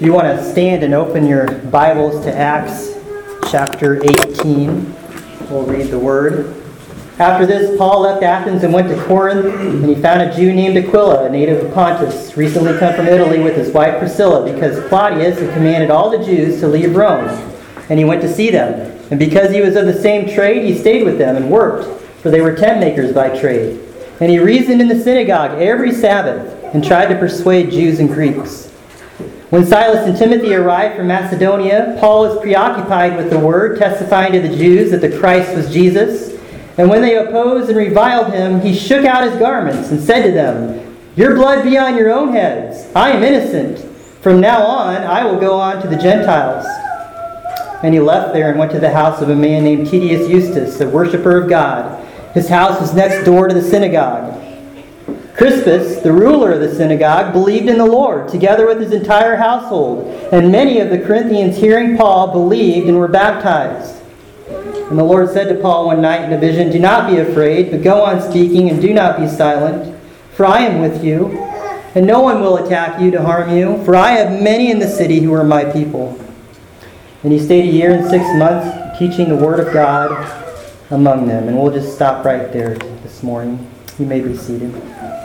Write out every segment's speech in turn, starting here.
If you want to stand and open your Bibles to Acts chapter 18, we'll read the word. After this, Paul left Athens and went to Corinth, and he found a Jew named Aquila, a native of Pontus, recently come from Italy with his wife Priscilla, because Claudius had commanded all the Jews to leave Rome. And he went to see them. And because he was of the same trade, he stayed with them and worked, for they were tent makers by trade. And he reasoned in the synagogue every Sabbath, and tried to persuade Jews and Greeks. When Silas and Timothy arrived from Macedonia, Paul was preoccupied with the word, testifying to the Jews that the Christ was Jesus. And when they opposed and reviled him, he shook out his garments and said to them, "Your blood be on your own heads. I am innocent. From now on, I will go on to the Gentiles." And he left there and went to the house of a man named Tedius Justus, a worshiper of God. His house was next door to the synagogue. Crispus, the ruler of the synagogue, believed in the Lord, together with his entire household. And many of the Corinthians, hearing Paul, believed and were baptized. And the Lord said to Paul one night in a vision, "Do not be afraid, but go on speaking, and do not be silent. For I am with you, and no one will attack you to harm you. For I have many in the city who are my people." And he stayed 1 year and 6 months, teaching the word of God among them. And we'll just stop right there this morning. You may be seated.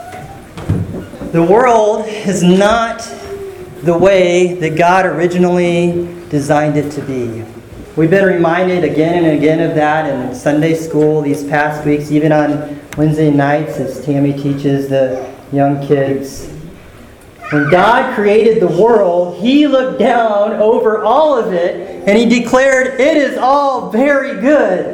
The world is not the way that God originally designed it to be. We've been reminded again and again of that in Sunday school these past weeks, even on Wednesday nights as Tammy teaches the young kids. When God created the world, He looked down over all of it and He declared, "It is all very good."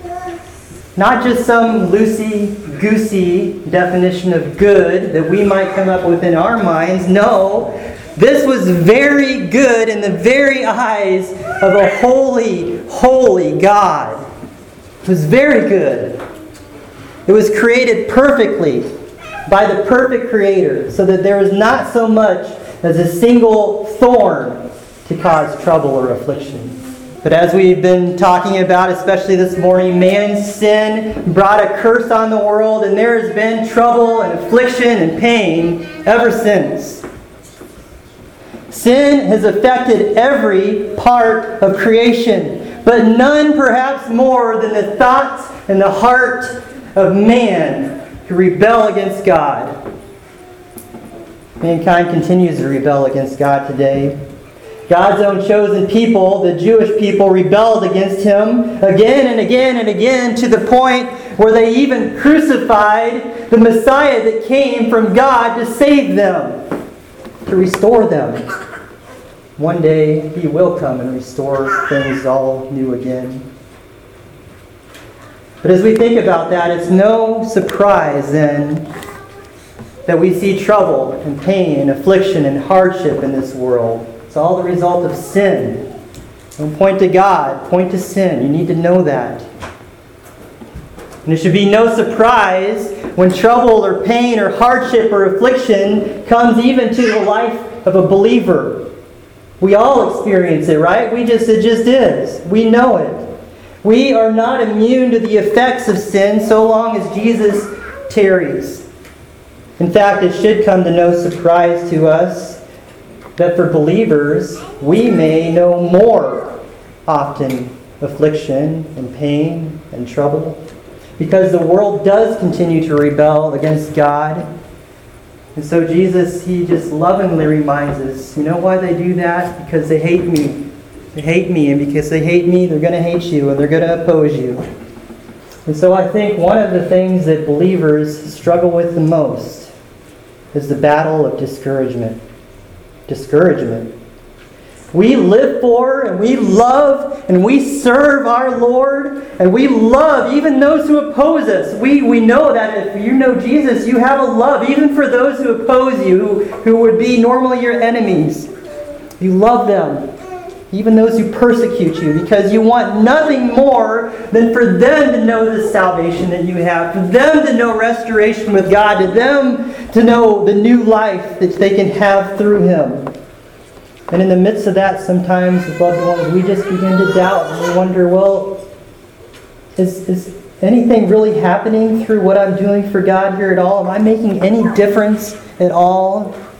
Not just some loosey-goosey definition of good that we might come up with in our minds. No, this was very good in the very eyes of a holy, holy God. It was very good. It was created perfectly by the perfect Creator, so that there was not so much as a single thorn to cause trouble or affliction. But as we've been talking about, especially this morning, man's sin brought a curse on the world, and there has been trouble and affliction and pain ever since. Sin has affected every part of creation, but none perhaps more than the thoughts and the heart of man who rebel against God. Mankind continues to rebel against God today. God's own chosen people, the Jewish people, rebelled against Him again and again and again, to the point where they even crucified the Messiah that came from God to save them, to restore them. One day He will come and restore things all new again. But as we think about that, it's no surprise then that we see trouble and pain and affliction and hardship in this world. It's all the result of sin. Don't point to God, point to sin. You need to know that. And it should be no surprise when trouble or pain or hardship or affliction comes even to the life of a believer. We all experience it, right? It just is. We know it. We are not immune to the effects of sin so long as Jesus tarries. In fact, it should come to no surprise to us that for believers, we may know more often affliction and pain and trouble, because the world does continue to rebel against God. And so Jesus, He just lovingly reminds us, you know why they do that? Because they hate me. They hate me, and because they hate me, they're going to hate you, and they're going to oppose you. And so I think one of the things that believers struggle with the most is the battle of discouragement. Discouragement. We live for and we love and we serve our Lord, and we love even those who oppose us. We know that if you know Jesus, you have a love even for those who oppose you, who would be normally your enemies. You love them, even those who persecute you, because you want nothing more than for them to know the salvation that you have, for them to know restoration with God, to them to know the new life that they can have through Him. And in the midst of that, sometimes with loved ones, we just begin to doubt, and we wonder, well, is anything really happening through what I'm doing for God here at all? Am I making any difference at all?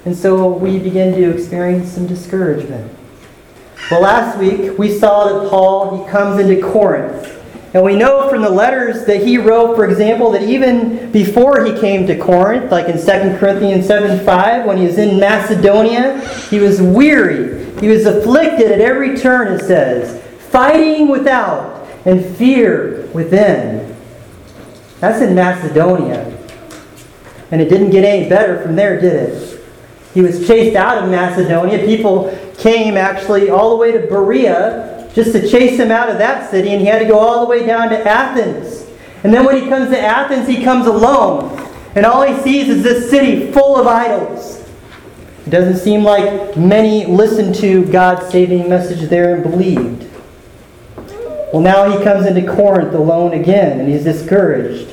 And so we begin to experience some discouragement. Well, last week we saw that Paul, he comes into Corinth. And we know from the letters that he wrote, for example, that even before he came to Corinth, like in 2 Corinthians 7:5, when he was in Macedonia, he was weary. He was afflicted at every turn, it says, fighting without and fear within. That's in Macedonia. And it didn't get any better from there, did it? He was chased out of Macedonia. People came actually all the way to Berea just to chase him out of that city, and he had to go all the way down to Athens. And then when he comes to Athens, he comes alone. And all he sees is this city full of idols. It doesn't seem like many listened to God's saving message there and believed. Well, now he comes into Corinth alone again, and he's discouraged.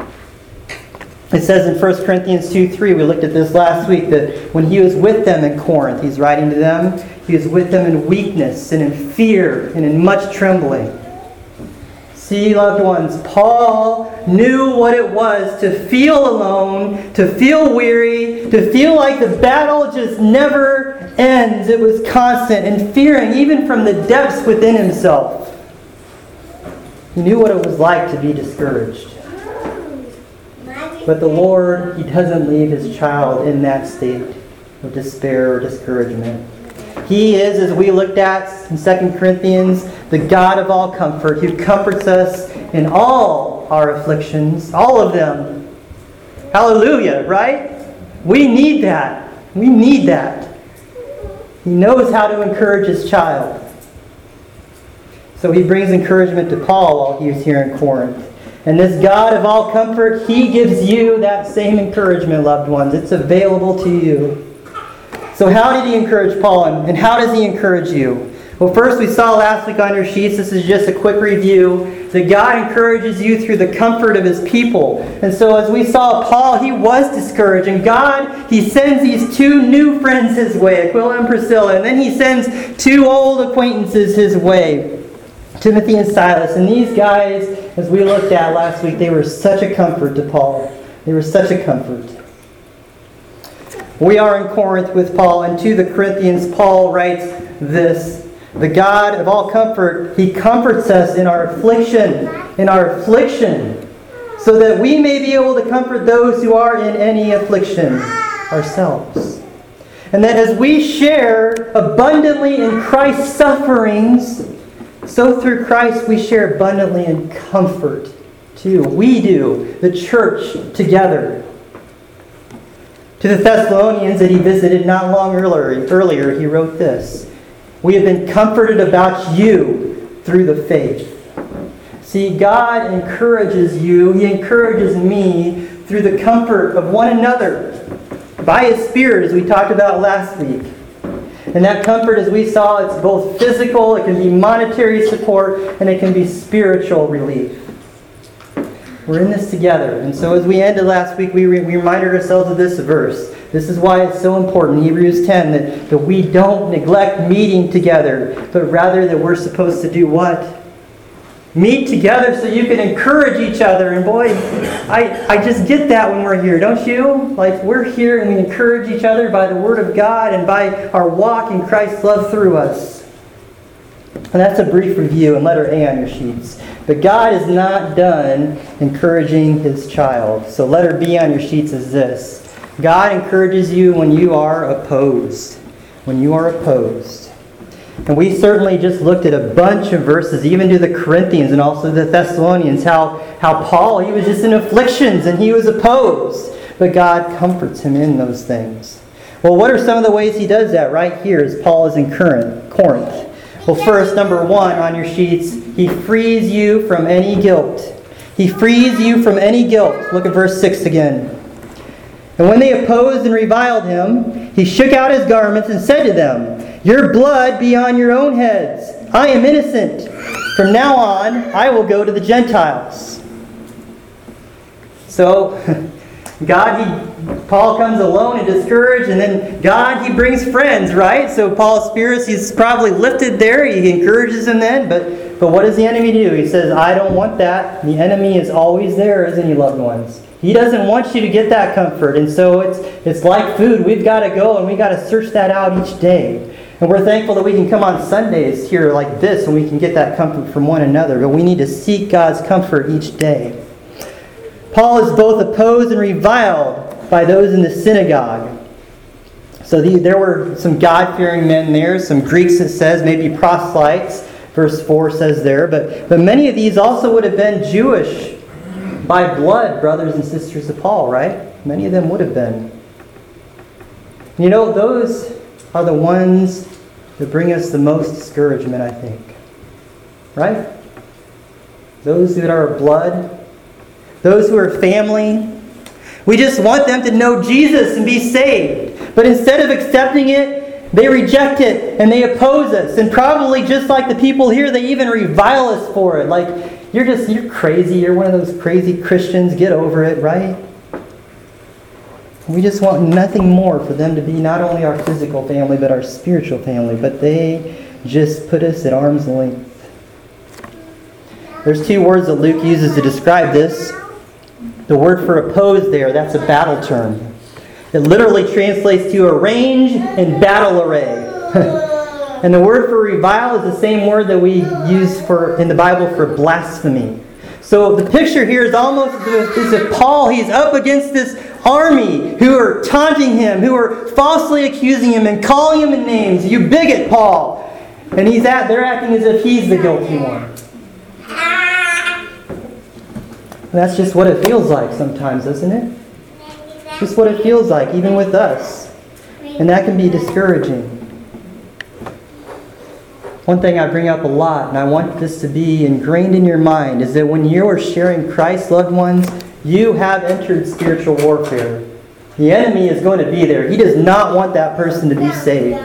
It says in 1 Corinthians 2:3, we looked at this last week, that when he was with them in Corinth, he's writing to them, he was with them in weakness and in fear and in much trembling. See, loved ones, Paul knew what it was to feel alone, to feel weary, to feel like the battle just never ends. It was constant and fearing, even from the depths within himself. He knew what it was like to be discouraged. But the Lord, He doesn't leave His child in that state of despair or discouragement. He is, as we looked at in 2 Corinthians, the God of all comfort, who comforts us in all our afflictions, all of them. Hallelujah, right? We need that. We need that. He knows how to encourage His child. So He brings encouragement to Paul while he was here in Corinth. And this God of all comfort, He gives you that same encouragement, loved ones. It's available to you. So how did He encourage Paul, and how does He encourage you? Well, first we saw last week on your sheets, this is just a quick review, that God encourages you through the comfort of His people. And so as we saw, Paul, he was discouraged. And God, He sends these two new friends his way, Aquila and Priscilla. And then He sends two old acquaintances his way, Timothy and Silas. And these guys, as we looked at last week, they were such a comfort to Paul. They were such a comfort. We are in Corinth with Paul, and to the Corinthians, Paul writes this: the God of all comfort, He comforts us in our affliction, so that we may be able to comfort those who are in any affliction ourselves. And that as we share abundantly in Christ's sufferings, so through Christ we share abundantly in comfort too. We do, the church together. To the Thessalonians that he visited not long earlier, he wrote this: we have been comforted about you through the faith. See, God encourages you, He encourages me through the comfort of one another by His Spirit, as we talked about last week. And that comfort, as we saw, it's both physical, it can be monetary support, and it can be spiritual relief. We're in this together. And so as we ended last week, we reminded ourselves of this verse. This is why it's so important, Hebrews 10, that we don't neglect meeting together, but rather that we're supposed to do what? Meet together so you can encourage each other. And boy, I just get that when we're here, don't you? Like, we're here and we encourage each other by the Word of God and by our walk in Christ's love through us. And that's a brief review, and letter A on your sheets. But God is not done encouraging His child. So letter B on your sheets is this: God encourages you when you are opposed. When you are opposed. And we certainly just looked at a bunch of verses, even to the Corinthians and also the Thessalonians, how Paul, he was just in afflictions and he was opposed. But God comforts him in those things. Well, what are some of the ways he does that right here as Paul is in Corinth? Well, first, number 1 on your sheets, he frees you from any guilt. He frees you from any guilt. Look at verse 6 again. And when they opposed and reviled him, he shook out his garments and said to them, "Your blood be on your own heads. I am innocent. From now on, I will go to the Gentiles." So, Paul comes alone and discouraged, and then God, He brings friends, right? So Paul's spirits, he's probably lifted there. He encourages them then, but what does the enemy do? He says, "I don't want that." The enemy is always there, isn't he, loved ones? He doesn't want you to get that comfort. And so it's like food. We've got to go and we've got to search that out each day. And we're thankful that we can come on Sundays here like this and we can get that comfort from one another. But we need to seek God's comfort each day. Paul is both opposed and reviled by those in the synagogue. So there were some God-fearing men there, some Greeks, it says, maybe proselytes, verse 4 says there. But many of these also would have been Jewish by blood, brothers and sisters of Paul, right? Many of them would have been. You know, those are the ones that bring us the most discouragement, I think. Right? Those that are blood, those who are family. We just want them to know Jesus and be saved. But instead of accepting it, they reject it and they oppose us. And probably just like the people here, they even revile us for it. Like, you're crazy. You're one of those crazy Christians. Get over it, right? We just want nothing more for them to be not only our physical family, but our spiritual family. But they just put us at arm's length. There's two words that Luke uses to describe this. The word for opposed there, that's a battle term. It literally translates to arrange in battle array. And the word for revile is the same word that we use in the Bible for blasphemy. So the picture here is almost as if Paul, he's up against this army who are taunting him, who are falsely accusing him and calling him in names. You bigot, Paul. And they're acting as if he's the guilty one. That's just what it feels like sometimes, isn't it? Just what it feels like, even with us. And that can be discouraging. One thing I bring up a lot, and I want this to be ingrained in your mind, is that when you are sharing Christ, loved ones, you have entered spiritual warfare. The enemy is going to be there. He does not want that person to be saved.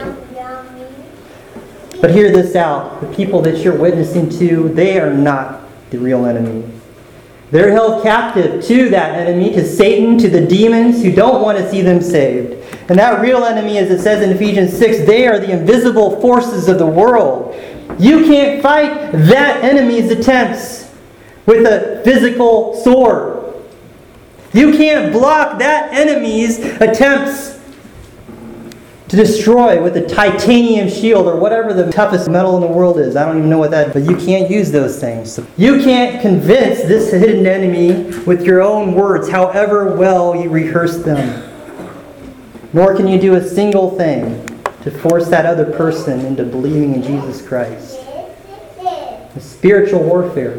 But hear this out. The people that you're witnessing to, they are not the real enemy. They're held captive to that enemy, to Satan, to the demons who don't want to see them saved. And that real enemy, as it says in Ephesians 6, they are the invisible forces of the world. You can't fight that enemy's attempts with a physical sword. You can't block that enemy's attempts to destroy with a titanium shield or whatever the toughest metal in the world is. I don't even know what that is, but you can't use those things. You can't convince this hidden enemy with your own words, however well you rehearse them. Nor can you do a single thing to force that other person into believing in Jesus Christ. It's spiritual warfare.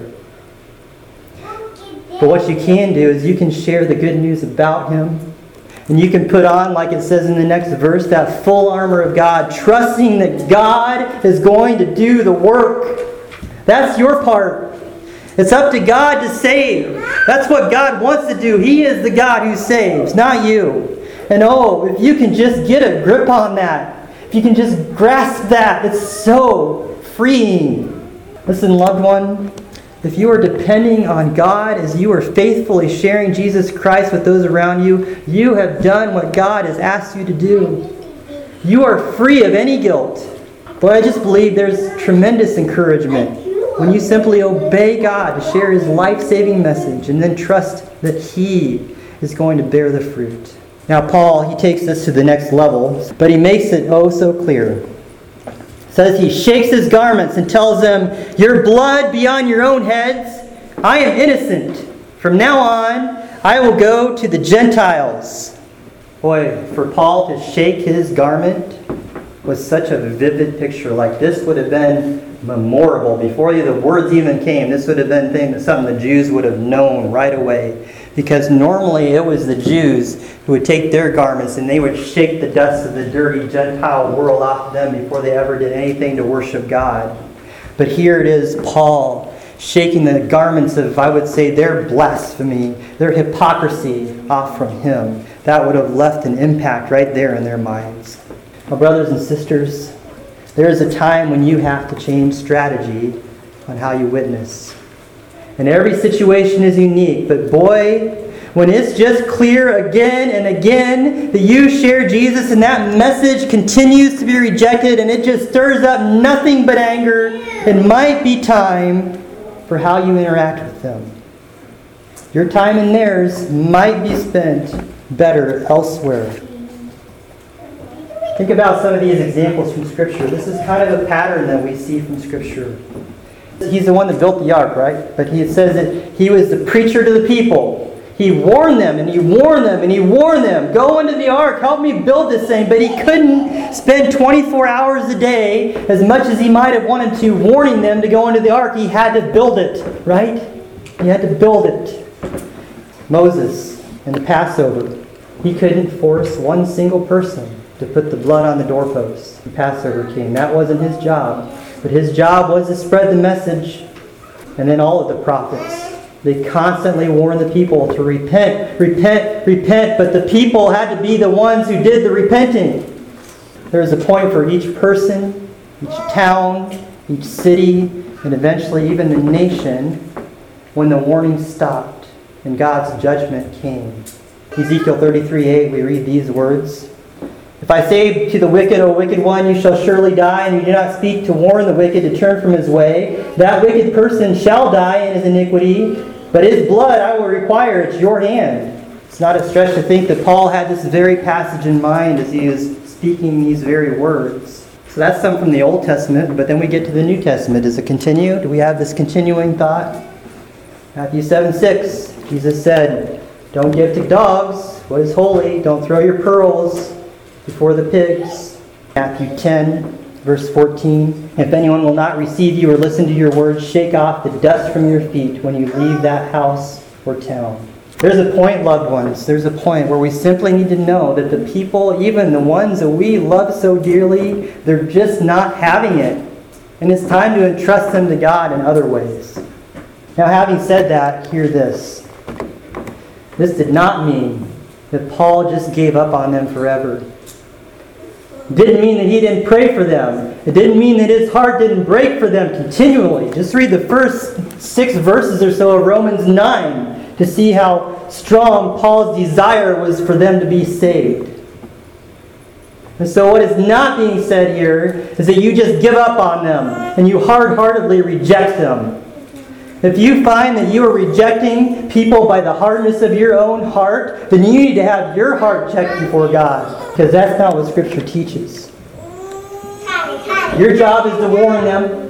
But what you can do is you can share the good news about Him. And you can put on, like it says in the next verse, that full armor of God, trusting that God is going to do the work. That's your part. It's up to God to save. That's what God wants to do. He is the God who saves, not you. And if you can just get a grip on that, if you can just grasp that, it's so freeing. Listen, loved one, if you are depending on God as you are faithfully sharing Jesus Christ with those around you, you have done what God has asked you to do. You are free of any guilt. But I just believe there's tremendous encouragement when you simply obey God to share His life-saving message and then trust that He is going to bear the fruit. Now Paul, he takes this to the next level, but he makes it so clear. Says he shakes his garments and tells them, "Your blood be on your own heads. I am innocent. From now on, I will go to the Gentiles." Boy, for Paul to shake his garment was such a vivid picture. Like this would have been memorable. Before the words even came, this would have been something the Jews would have known right away. Because normally it was the Jews who would take their garments and they would shake the dust of the dirty Gentile world off of them before they ever did anything to worship God. But here it is, Paul, shaking the garments of, I would say, their blasphemy, their hypocrisy off from him. That would have left an impact right there in their minds. My brothers and sisters, there is a time when you have to change strategy on how you witness. And every situation is unique, but boy, when it's just clear again and again that you share Jesus and that message continues to be rejected and it just stirs up nothing but anger, it might be time for how you interact with them. Your time and theirs might be spent better elsewhere. Think about some of these examples from Scripture. This is kind of a pattern that we see from Scripture. He's the one that built the ark, right? But he says that he was the preacher to the people. He warned them, and he warned them, and he warned them. Go into the ark, help me build this thing. But he couldn't spend 24 hours a day, as much as he might have wanted to, warning them to go into the ark. He had to build it, right? He had to build it. Moses, in the Passover, he couldn't force one single person to put the blood on the doorpost. The Passover king. That wasn't his job. But his job was to spread the message. And then all of the prophets, they constantly warned the people to repent, repent, repent. But the people had to be the ones who did the repenting. There was a point for each person, each town, each city, and eventually even the nation when the warning stopped and God's judgment came. Ezekiel 33:8, we read these words. If I say to the wicked, O wicked one, you shall surely die, and you do not speak to warn the wicked to turn from his way, that wicked person shall die in his iniquity, but his blood I will require at your hand. It's not a stretch to think that Paul had this very passage in mind as he was speaking these very words. So that's some from the Old Testament, but then we get to the New Testament. Does it continue? Do we have this continuing thought? Matthew 7:6, Jesus said, don't give to dogs what is holy. Don't throw your pearls before the pigs. Matthew 10, verse 14. If anyone will not receive you or listen to your words, shake off the dust from your feet when you leave that house or town. There's a point, loved ones. There's a point where we simply need to know that the people, even the ones that we love so dearly, they're just not having it. And it's time to entrust them to God in other ways. Now, having said that, hear this. This did not mean that Paul just gave up on them forever. It didn't mean that he didn't pray for them. It didn't mean that his heart didn't break for them continually. Just read the first 6 verses or so of Romans 9 to see how strong Paul's desire was for them to be saved. And so what is not being said here is that you just give up on them and you hard-heartedly reject them. If you find that you are rejecting people by the hardness of your own heart, then you need to have your heart checked before God, because that's not what Scripture teaches. Your job is to warn them,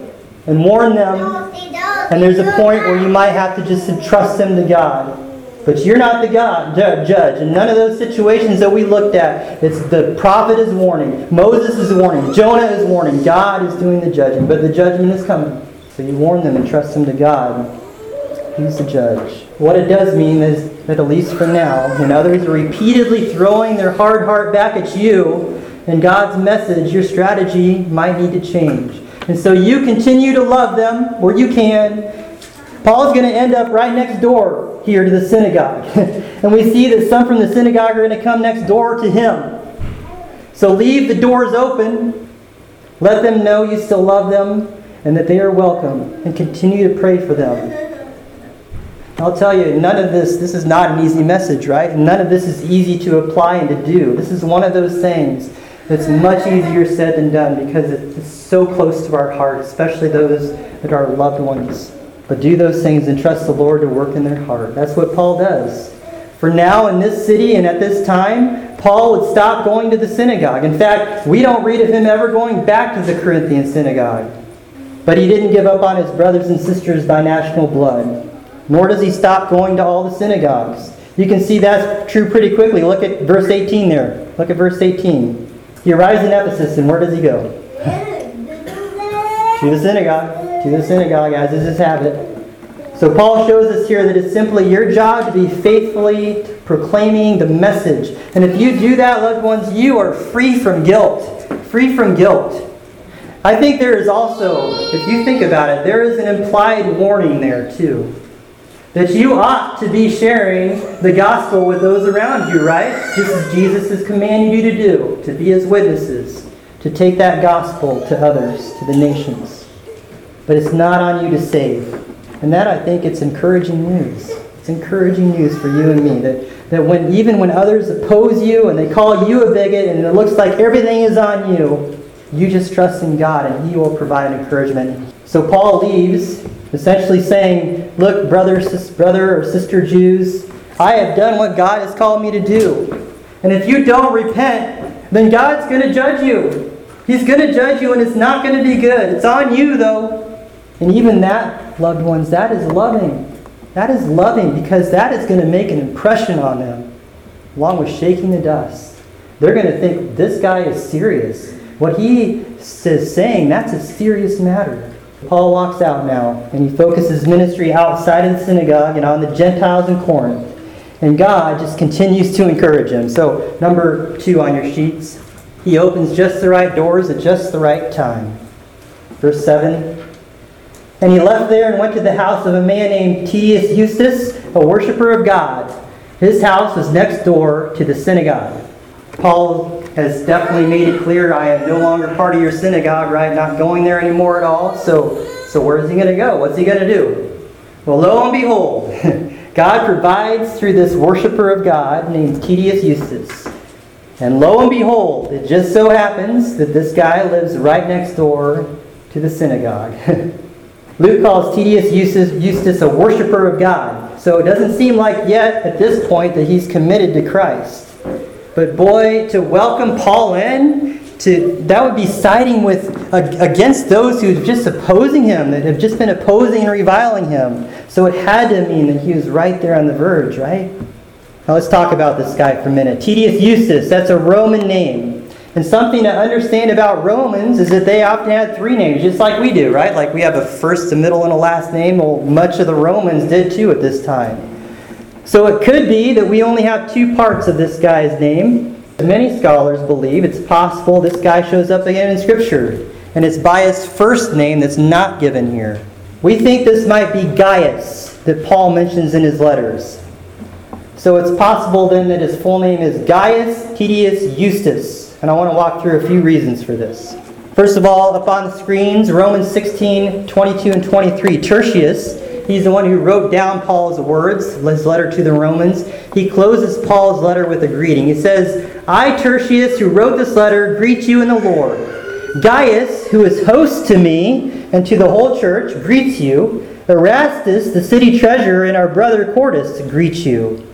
and there's a point where you might have to just entrust them to God. But you're not the God judge. In none of those situations that we looked at, it's the prophet is warning, Moses is warning, Jonah is warning, God is doing the judging, but the judgment is coming. So you warn them and trust them to God. He's the judge. What it does mean is that at least for now, when others are repeatedly throwing their hard heart back at you and God's message, your strategy might need to change. And so you continue to love them where you can. Paul's going to end up right next door here to the synagogue. And we see that some from the synagogue are going to come next door to him. So leave the doors open. Let them know you still love them and that they are welcome, and continue to pray for them. I'll tell you, none of this is not an easy message, right? And none of this is easy to apply and to do. This is one of those things that's much easier said than done because it's so close to our heart, especially those that are loved ones. But do those things and trust the Lord to work in their heart. That's what Paul does. For now, in this city and at this time, Paul would stop going to the synagogue. In fact, we don't read of him ever going back to the Corinthian synagogue. But he didn't give up on his brothers and sisters by national blood. Nor does he stop going to all the synagogues. You can see that's true pretty quickly. Look at verse 18 there. Look at verse 18. He arrives in Ephesus, and where does he go? To the synagogue. To the synagogue, as is his habit. So Paul shows us here that it's simply your job to be faithfully proclaiming the message. And if you do that, loved ones, you are free from guilt. Free from guilt. I think there is also, if you think about it, there is an implied warning there too. That you ought to be sharing the gospel with those around you, right? Just as Jesus has commanded you to do, to be his witnesses, to take that gospel to others, to the nations. But it's not on you to save. And that, I think, it's encouraging news. It's encouraging news for you and me. That even when others oppose you and they call you a bigot and it looks like everything is on you, you just trust in God and he will provide encouragement. So Paul leaves essentially saying, look, brother or sister Jews, I have done what God has called me to do. And if you don't repent, then God's going to judge you. He's going to judge you, and it's not going to be good. It's on you, though. And even that, loved ones, that is loving. That is loving because that is going to make an impression on them, along with shaking the dust. They're going to think, this guy is serious. What he is saying, that's a serious matter. Paul walks out now, and he focuses ministry outside of the synagogue and on the Gentiles in Corinth. And God just continues to encourage him. So, number 2 on your sheets. He opens just the right doors at just the right time. Verse 7. And he left there and went to the house of a man named Tedius Justus, a worshiper of God. His house was next door to the synagogue. Paul has definitely made it clear, I am no longer part of your synagogue, right? Not going there anymore at all. So where is he going to go? What's he going to do? Well, lo and behold, God provides through this worshiper of God named Tedius Justus. And lo and behold, it just so happens that this guy lives right next door to the synagogue. Luke calls Tedius Justus a worshiper of God. So it doesn't seem like yet at this point that he's committed to Christ. But boy, to welcome Paul in, that would be siding against those who are just opposing him, that have just been opposing and reviling him. So it had to mean that he was right there on the verge, right? Now let's talk about this guy for a minute. Tedius Justus, that's a Roman name. And something to understand about Romans is that they often had 3 names, just like we do, right? Like we have a first, a middle, and a last name. Well, much of the Romans did too at this time. So it could be that we only have 2 parts of this guy's name. Many scholars believe it's possible this guy shows up again in Scripture, and it's by his first name that's not given here. We think this might be Gaius that Paul mentions in his letters. So it's possible then that his full name is Gaius Tedius Justus, and I want to walk through a few reasons for this. First of all, up on the screens, Romans 16, 22 and 23. Tertius, he's the one who wrote down Paul's words, his letter to the Romans. He closes Paul's letter with a greeting. He says, I, Tertius, who wrote this letter, greet you in the Lord. Gaius, who is host to me and to the whole church, greets you. Erastus, the city treasurer, and our brother Quartus greet you.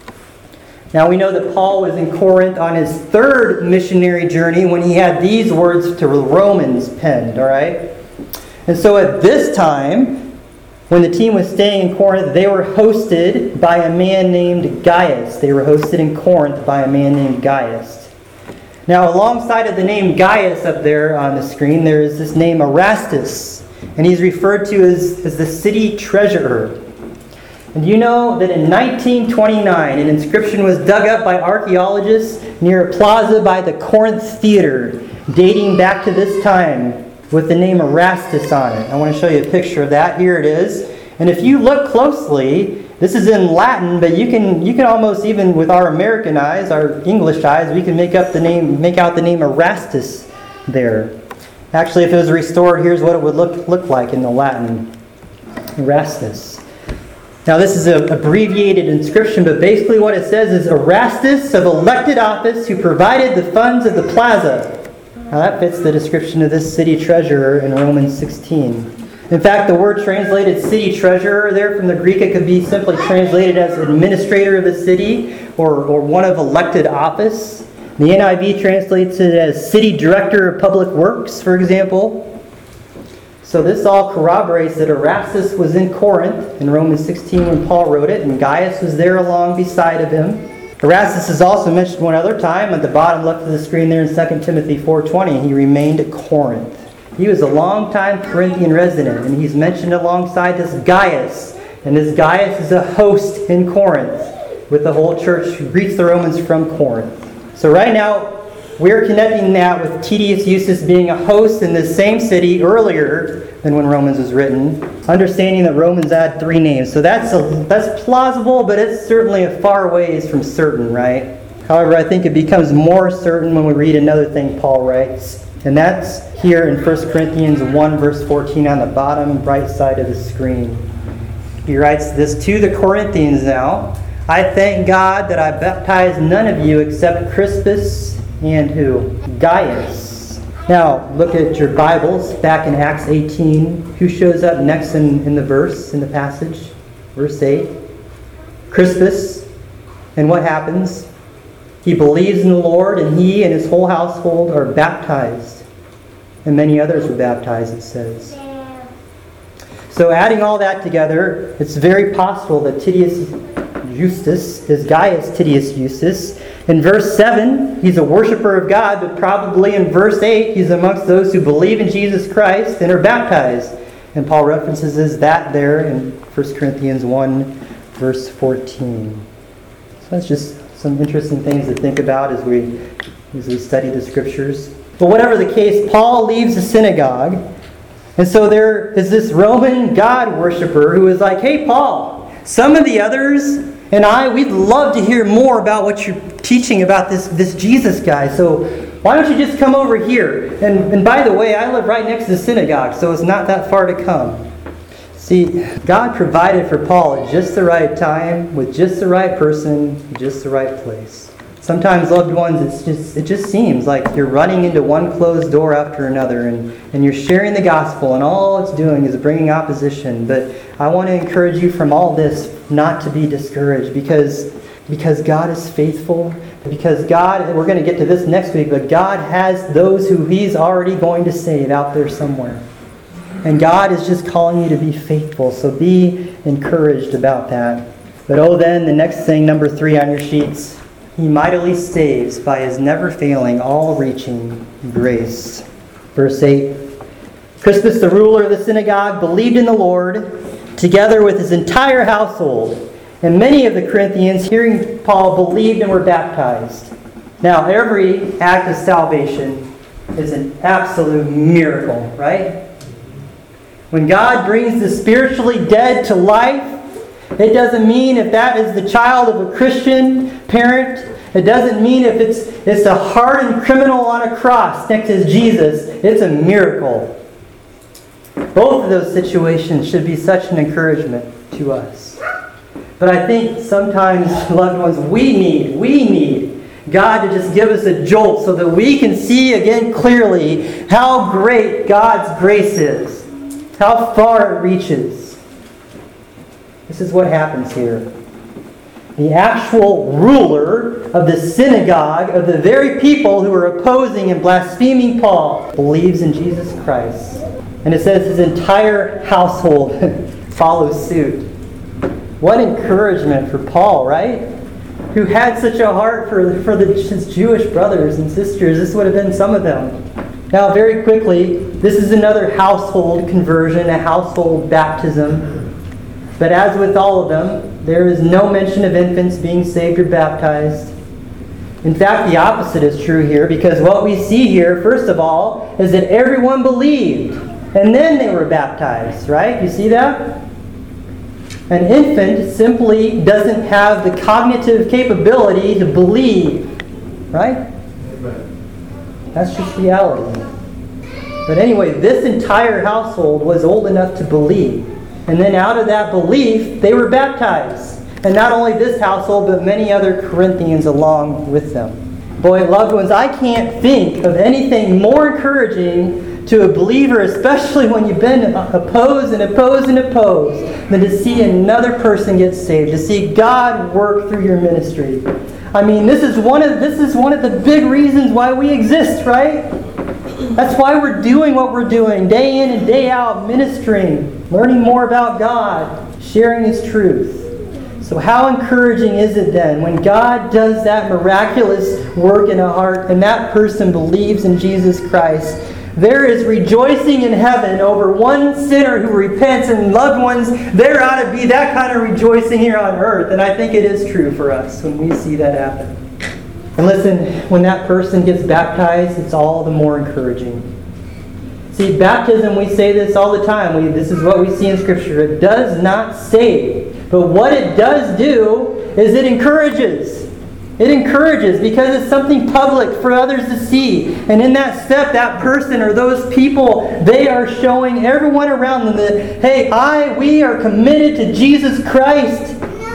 Now we know that Paul was in Corinth on his 3rd missionary journey when he had these words to the Romans penned, all right? And so at this time, when the team was staying in Corinth, they were hosted by a man named Gaius. They were hosted in Corinth by a man named Gaius. Now, alongside of the name Gaius up there on the screen, there is this name Erastus. And he's referred to as the city treasurer. And you know that in 1929, an inscription was dug up by archaeologists near a plaza by the Corinth Theater, dating back to this time, with the name Erastus on it. I want to show you a picture of that. Here it is. And if you look closely, this is in Latin, but you can almost, even with our American eyes, our English eyes, we can make out the name Erastus there. Actually, if it was restored, here's what it would look like in the Latin. Erastus. Now this is an abbreviated inscription, but basically what it says is Erastus of elected office who provided the funds of the plaza. Now that fits the description of this city treasurer in Romans 16. In fact, the word translated city treasurer there from the Greek, it could be simply translated as administrator of the city or one of elected office. The NIV translates it as city director of public works, for example. So this all corroborates that Erastus was in Corinth in Romans 16 when Paul wrote it, and Gaius was there along beside of him. Erastus is also mentioned one other time at the bottom left of the screen there in 2 Timothy 4:20. He remained at Corinth. He was a long-time Corinthian resident, and he's mentioned alongside this Gaius. And this Gaius is a host in Corinth with the whole church who greets the Romans from Corinth. So right now, we're connecting that with Tedius Justus being a host in this same city earlier than when Romans was written, understanding that Romans had 3 names. So that's plausible, but it's certainly a far ways from certain, right? However, I think it becomes more certain when we read another thing Paul writes, and that's here in 1 Corinthians 1, verse 14 on the bottom right side of the screen. He writes this to the Corinthians now. I thank God that I baptized none of you except Crispus and who? Gaius, Now, look at your Bibles back in Acts 18. Who shows up next in the verse, in the passage? Verse 8. Crispus. And what happens? He believes in the Lord, and he and his whole household are baptized. And many others were baptized, it says. So adding all that together, it's very possible that Titius Justus is Gaius Titius Justus. In verse 7, he's a worshiper of God, but probably in verse 8, he's amongst those who believe in Jesus Christ and are baptized. And Paul references that there in 1 Corinthians 1, verse 14. So that's just some interesting things to think about as we study the Scriptures. But whatever the case, Paul leaves the synagogue. And so there is this Roman God worshiper who is like, hey, Paul, some of the others and we'd love to hear more about what you're teaching about this Jesus guy. So why don't you just come over here? And by the way, I live right next to the synagogue, so it's not that far to come. See, God provided for Paul at just the right time, with just the right person, just the right place. Sometimes, loved ones, it just seems like you're running into one closed door after another, and you're sharing the gospel, and all it's doing is bringing opposition. But I want to encourage you from all this not to be discouraged, because God is faithful, because God, we're going to get to this next week, but God has those who He's already going to save out there somewhere. And God is just calling you to be faithful, so be encouraged about that. But then, the next thing, number 3 on your sheets, He mightily saves by His never-failing, all-reaching grace. Verse 8, Crispus, the ruler of the synagogue, believed in the Lord, together with his entire household. And many of the Corinthians, hearing Paul, believed and were baptized. Now, every act of salvation is an absolute miracle, right? When God brings the spiritually dead to life, it doesn't mean if that is the child of a Christian parent. It doesn't mean if it's a hardened criminal on a cross next to Jesus. It's a miracle. Both of those situations should be such an encouragement to us. But I think sometimes, loved ones, we need God to just give us a jolt so that we can see again clearly how great God's grace is, how far it reaches. This is what happens here. The actual ruler of the synagogue, of the very people who are opposing and blaspheming Paul, believes in Jesus Christ. And it says his entire household follows suit. What encouragement for Paul, right? Who had such a heart for his Jewish brothers and sisters. This would have been some of them. Now, very quickly, this is another household conversion, a household baptism. But as with all of them, there is no mention of infants being saved or baptized. In fact, the opposite is true here, because what we see here, first of all, is that everyone believed, and then they were baptized, right? You see that? An infant simply doesn't have the cognitive capability to believe, right? That's just reality. But anyway, this entire household was old enough to believe. And then out of that belief, they were baptized. And not only this household, but many other Corinthians along with them. Boy, loved ones, I can't think of anything more encouraging to a believer, especially when you've been opposed, than to see another person get saved, to see God work through your ministry. I mean, this is one of the big reasons why we exist, right? That's why we're doing what we're doing, day in and day out, ministering, learning more about God, sharing His truth. So how encouraging is it then when God does that miraculous work in a heart and that person believes in Jesus Christ? There is rejoicing in heaven over one sinner who repents, and loved ones, there ought to be that kind of rejoicing here on earth. And I think it is true for us when we see that happen. And listen, when that person gets baptized, it's all the more encouraging. See, baptism, we say this all the time. This is what we see in Scripture. It does not save. But what it does do is it encourages. It encourages because it's something public for others to see. And in that step, that person or those people, they are showing everyone around them that, hey, we are committed to Jesus Christ.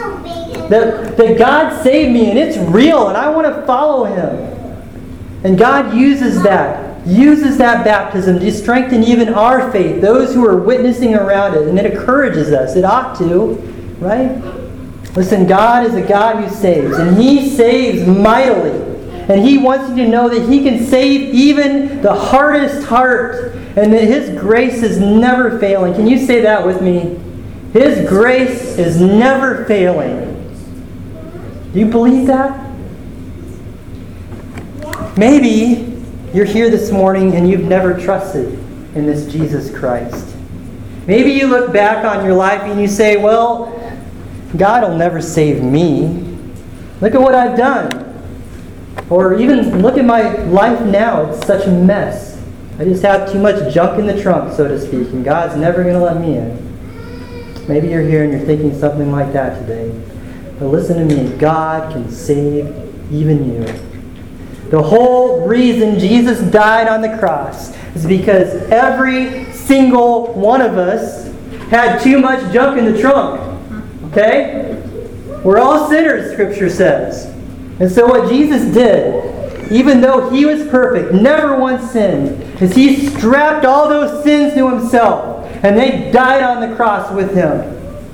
That God saved me and it's real and I want to follow Him. And God uses that uses that baptism to strengthen even our faith, those who are witnessing around it, and it encourages us. It ought to, right? Listen, God is a God who saves, and He saves mightily. And He wants you to know that He can save even the hardest heart, and that His grace is never failing. Can you say that with me? His grace is never failing. Do you believe that? Maybe you're here this morning and you've never trusted in this Jesus Christ. Maybe you look back on your life and you say, well, God will never save me. Look at what I've done. Or even look at my life now. It's such a mess. I just have too much junk in the trunk, so to speak, and God's never going to let me in. Maybe you're here and you're thinking something like that today. But listen to me. God can save even you. The whole reason Jesus died on the cross is because every single one of us had too much junk in the trunk. Okay? We're all sinners, Scripture says. And so what Jesus did, even though He was perfect, never once sinned, is He strapped all those sins to Himself, and they died on the cross with Him.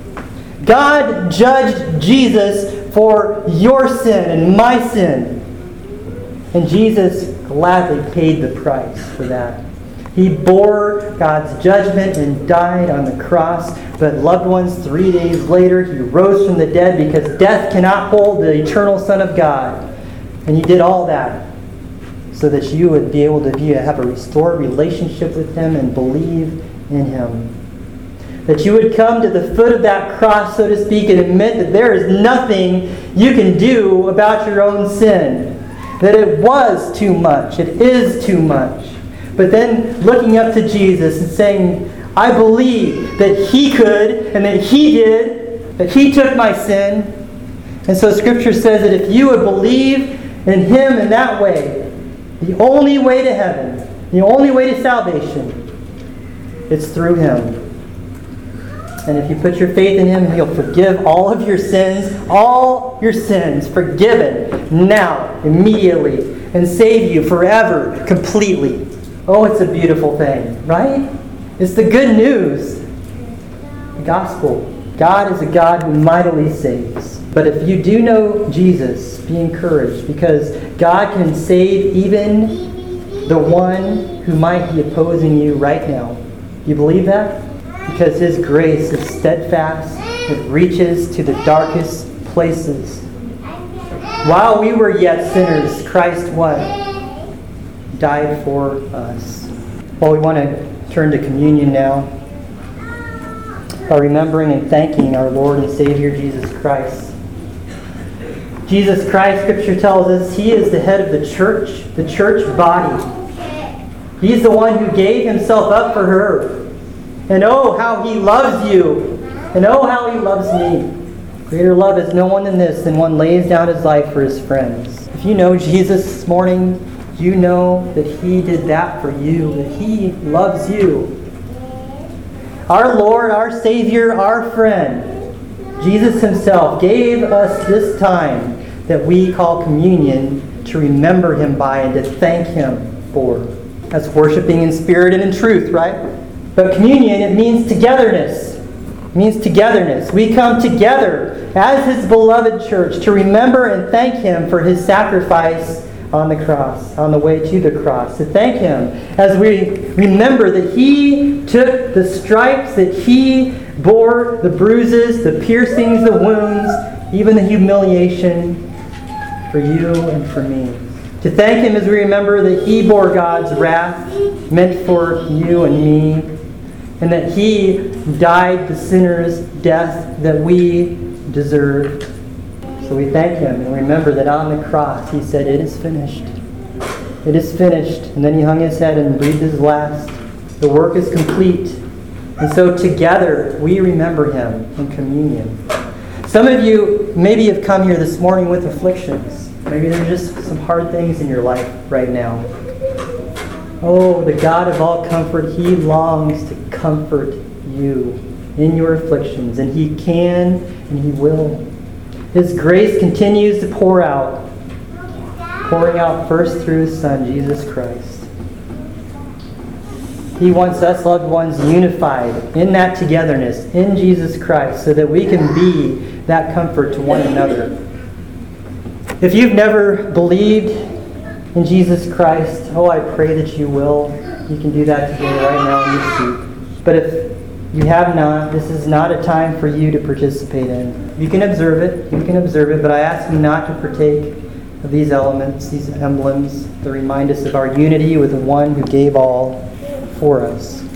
God judged Jesus for your sin and my sin. And Jesus gladly paid the price for that. He bore God's judgment and died on the cross. But loved ones, 3 days later, He rose from the dead because death cannot hold the eternal Son of God. And He did all that so that you would be able to have a restored relationship with Him and believe in Him. That you would come to the foot of that cross, so to speak, and admit that there is nothing you can do about your own sin. That it was too much. It is too much. But then looking up to Jesus and saying, I believe that He could and that He did, that He took my sin. And so Scripture says that if you would believe in Him in that way, the only way to heaven, the only way to salvation, it's through Him. And if you put your faith in Him, He'll forgive all of your sins, forgiven now, immediately, and save you forever, completely. Oh, it's a beautiful thing, right? It's the good news. The gospel. God is a God who mightily saves. But if you do know Jesus, be encouraged, because God can save even the one who might be opposing you right now. Do you believe that? Because His grace is steadfast. It reaches to the darkest places. While we were yet sinners, Christ what? Died for us. Well, we want to turn to communion now by remembering and thanking our Lord and Savior Jesus Christ. Jesus Christ, Scripture tells us, He is the head of the church body. He's the one who gave Himself up for her. And oh, how He loves you. And oh, how He loves me. Greater love is no one than this, than one lays down his life for his friends. If you know Jesus this morning, you know that He did that for you, that He loves you. Our Lord, our Savior, our friend, Jesus Himself gave us this time that we call communion to remember Him by and to thank Him for. That's worshiping in spirit and in truth, right? But communion, it means togetherness. It means togetherness. We come together as His beloved church to remember and thank Him for His sacrifice on the cross, on the way to the cross. To thank Him as we remember that He took the stripes, that He bore the bruises, the piercings, the wounds, even the humiliation for you and for me. To thank Him as we remember that He bore God's wrath meant for you and me, and that He died the sinner's death that we deserved. So we thank Him and remember that on the cross He said, "It is finished. It is finished." And then He hung His head and breathed His last. The work is complete. And so together we remember Him in communion. Some of you maybe have come here this morning with afflictions. Maybe there's just some hard things in your life right now. Oh, the God of all comfort, He longs to comfort you in your afflictions. And He can and He will. His grace continues to pouring out first through His Son, Jesus Christ. He wants us loved ones unified in that togetherness in Jesus Christ so that we can be that comfort to one another. If you've never believed in Jesus Christ, I pray that you will. You can do that today right now in your seat. But if you have not, this is not a time for you to participate in. You can observe it, but I ask you not to partake of these elements, these emblems that remind us of our unity with the one who gave all for us.